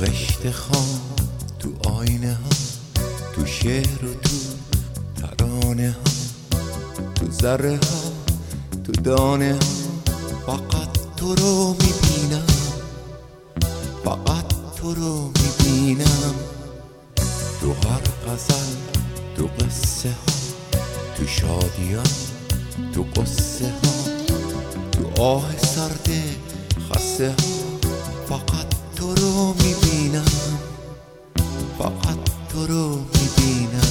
خشت خام، تو آینه ها، تو شعر و تو ترانه ها، تو ذره ها، تو دانه ها، فقط تو رو میبینم، فقط تو رو میبینم. تو هر غزل، تو قصه ها، تو شادی ها، تو قصه ها، تو آه سرد خسته ها، فقط تو رو میبینم، فقط تو رو میبینم.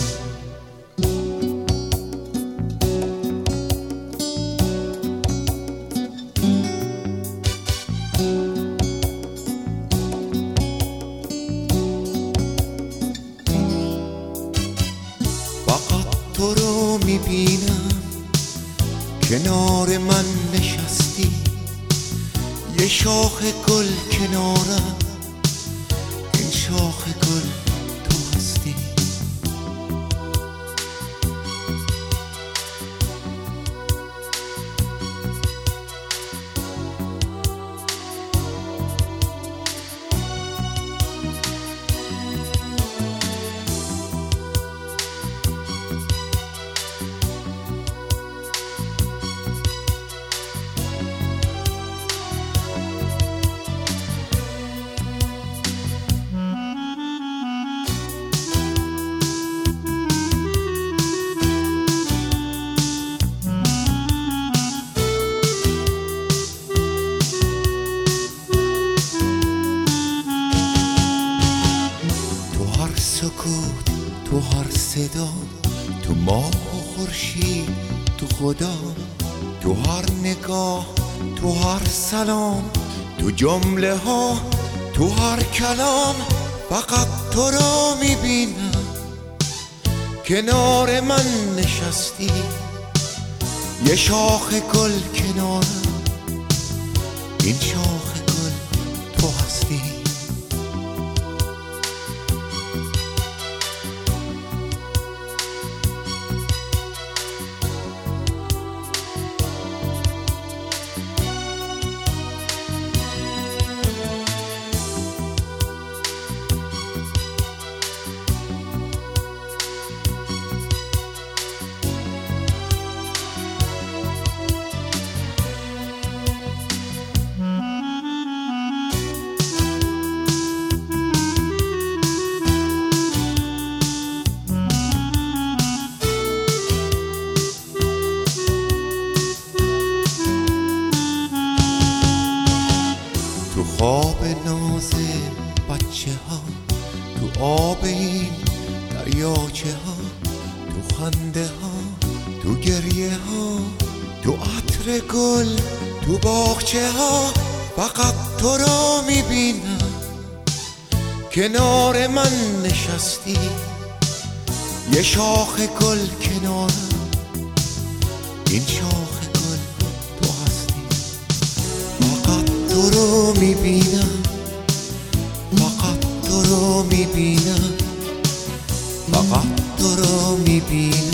فقط تو رو میبینم، کنار من نشستی، یه شاخ گل کنارم، این شاخ گل تو هستی. سکوت، تو هر صدا، تو ماه و خورشید، تو خدا، تو هر نگاه، تو هر سلام، تو جمله ها، تو هر کلام، فقط تو رو میبینم، کنار من نشستی، یه شاخ گل کنارم، این شاخ گل تو هستی. تو خواب ناز بچه ها، تو آب این دریاچه ها، تو خنده ها، تو گریه ها، تو عطر گل، تو باغچه ها، فقط تو رو میبینم، کنار من نشستی، یه شاخ گل کنارم، این شاخ گل تو هستی. فقط تو رو میبینم، فقط تو رو میبینم، فقط تو رو میبینم.